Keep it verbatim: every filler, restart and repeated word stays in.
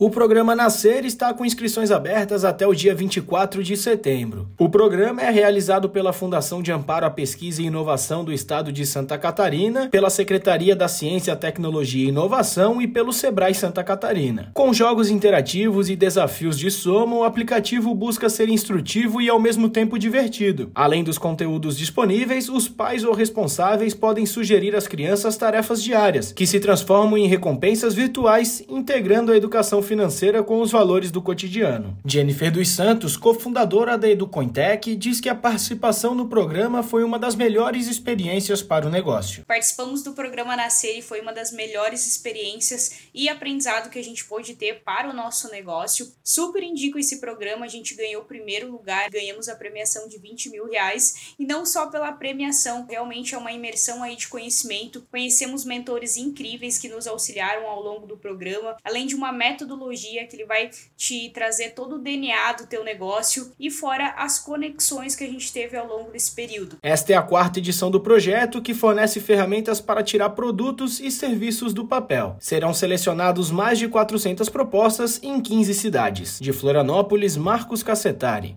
O programa Nascer está com inscrições abertas até o dia vinte e quatro de setembro. O programa é realizado pela Fundação de Amparo à Pesquisa e Inovação do Estado de Santa Catarina, pela Secretaria da Ciência, Tecnologia e Inovação e pelo Sebrae Santa Catarina. Com jogos interativos e desafios de soma, o aplicativo busca ser instrutivo e ao mesmo tempo divertido. Além dos conteúdos disponíveis, os pais ou responsáveis podem sugerir às crianças tarefas diárias, que se transformam em recompensas virtuais, integrando a educação financeira com os valores do cotidiano. Jennifer dos Santos, cofundadora da EduCointech, diz que a participação no programa foi uma das melhores experiências para o negócio. Participamos do programa Nascer e foi uma das melhores experiências e aprendizado que a gente pôde ter para o nosso negócio. Super indico esse programa, a gente ganhou o primeiro lugar, ganhamos a premiação de vinte mil reais e não só pela premiação, realmente é uma imersão aí de conhecimento. Conhecemos mentores incríveis que nos auxiliaram ao longo do programa, além de uma metodologia que ele vai te trazer todo o D N A do teu negócio e fora as conexões que a gente teve ao longo desse período. Esta é a quarta edição do projeto, que fornece ferramentas para tirar produtos e serviços do papel. Serão selecionados mais de quatrocentas propostas em quinze cidades. De Florianópolis, Marcos Cassetari.